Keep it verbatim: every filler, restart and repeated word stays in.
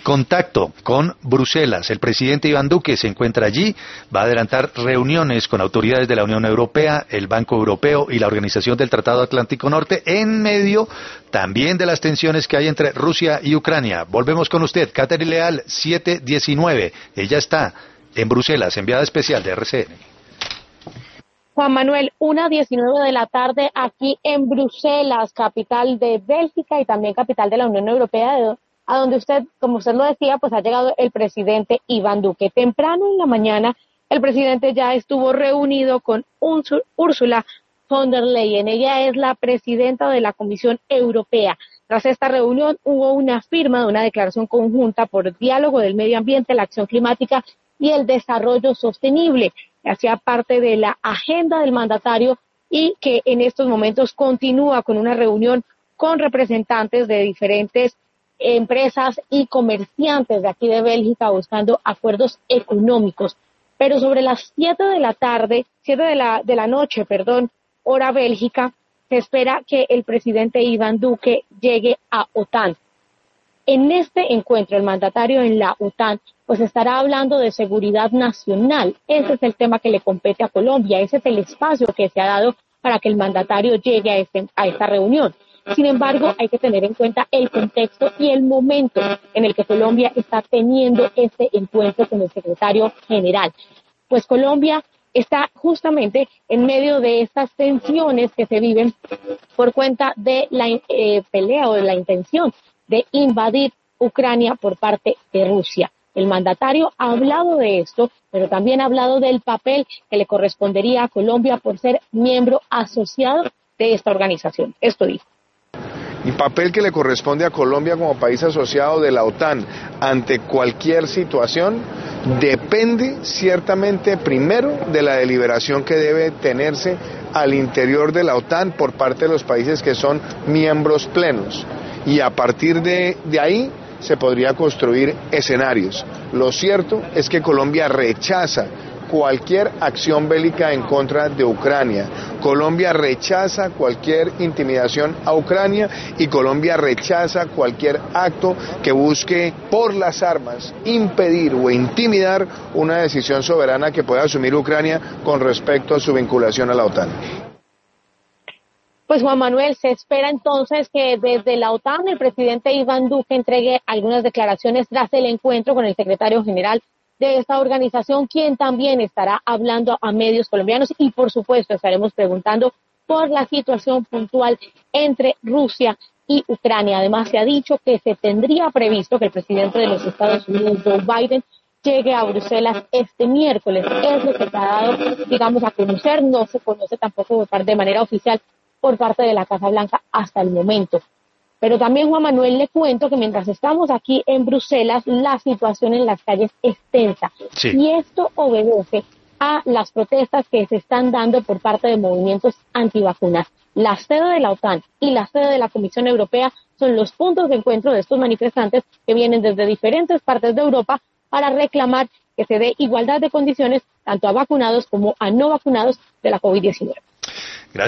Contacto con Bruselas. El presidente Iván Duque se encuentra allí, va a adelantar reuniones con autoridades de la Unión Europea, el Banco Europeo y la Organización del Tratado Atlántico Norte, en medio también de las tensiones que hay entre Rusia y Ucrania. Volvemos con usted, Catherine Leal, siete diecinueve. Ella está en Bruselas, enviada especial de R C N. Juan Manuel, una diecinueve de la tarde aquí en Bruselas, capital de Bélgica y también capital de la Unión Europea, de a donde usted, como usted lo decía, pues ha llegado el presidente Iván Duque. Temprano en la mañana, el presidente ya estuvo reunido con Ursula von der Leyen. Ella es la presidenta de la Comisión Europea. Tras esta reunión hubo una firma de una declaración conjunta por diálogo del medio ambiente, la acción climática y el desarrollo sostenible. Hacía parte de la agenda del mandatario y que en estos momentos continúa con una reunión con representantes de diferentes empresas y comerciantes de aquí de Bélgica buscando acuerdos económicos. Pero sobre las siete de la tarde, siete de la, de la noche, perdón, hora Bélgica, se espera que el presidente Iván Duque llegue a OTAN. En este encuentro, el mandatario en la OTAN, pues estará hablando de seguridad nacional. Ese es el tema que le compete a Colombia, ese es el espacio que se ha dado para que el mandatario llegue a, este, a esta reunión. Sin embargo, hay que tener en cuenta el contexto y el momento en el que Colombia está teniendo este encuentro con el secretario general. Pues Colombia está justamente en medio de estas tensiones que se viven por cuenta de la eh, pelea o de la intención de invadir Ucrania por parte de Rusia. El mandatario ha hablado de esto, pero también ha hablado del papel que le correspondería a Colombia por ser miembro asociado de esta organización. Esto dijo. El papel que le corresponde a Colombia como país asociado de la OTAN ante cualquier situación depende ciertamente primero de la deliberación que debe tenerse al interior de la OTAN por parte de los países que son miembros plenos. Y a partir de, de ahí se podría construir escenarios. Lo cierto es que Colombia rechaza cualquier acción bélica en contra de Ucrania. Colombia rechaza cualquier intimidación a Ucrania y Colombia rechaza cualquier acto que busque por las armas impedir o intimidar una decisión soberana que pueda asumir Ucrania con respecto a su vinculación a la OTAN. Pues Juan Manuel, se espera entonces que desde la OTAN el presidente Iván Duque entregue algunas declaraciones tras el encuentro con el secretario general de esta organización, quien también estará hablando a medios colombianos y por supuesto estaremos preguntando por la situación puntual entre Rusia y Ucrania. Además se ha dicho que se tendría previsto que el presidente de los Estados Unidos, Joe Biden, llegue a Bruselas este miércoles. Es lo que se ha dado, digamos, a conocer, no se conoce tampoco de manera oficial por parte de la Casa Blanca hasta el momento. Pero también, Juan Manuel, le cuento que mientras estamos aquí en Bruselas, la situación en las calles es tensa. Sí. Y esto obedece a las protestas que se están dando por parte de movimientos antivacunas. La sede de la OTAN y la sede de la Comisión Europea son los puntos de encuentro de estos manifestantes que vienen desde diferentes partes de Europa para reclamar que se dé igualdad de condiciones tanto a vacunados como a no vacunados de la COVID diecinueve.